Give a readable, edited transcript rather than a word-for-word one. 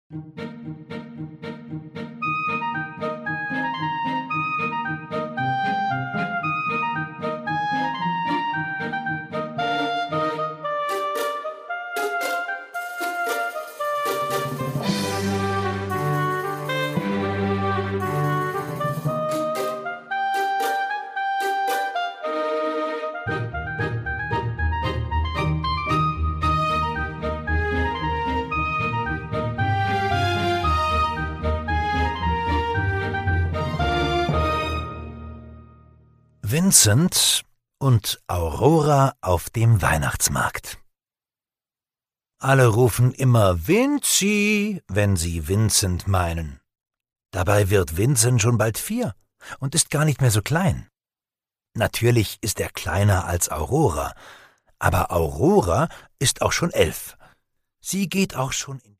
Vincent und Aurora auf dem Weihnachtsmarkt. Alle rufen immer Vinci, wenn sie Vincent meinen. Dabei wird Vincent schon bald 4 und ist gar nicht mehr so klein. Natürlich ist er kleiner als Aurora, aber Aurora ist auch schon 11. Sie geht auch schon in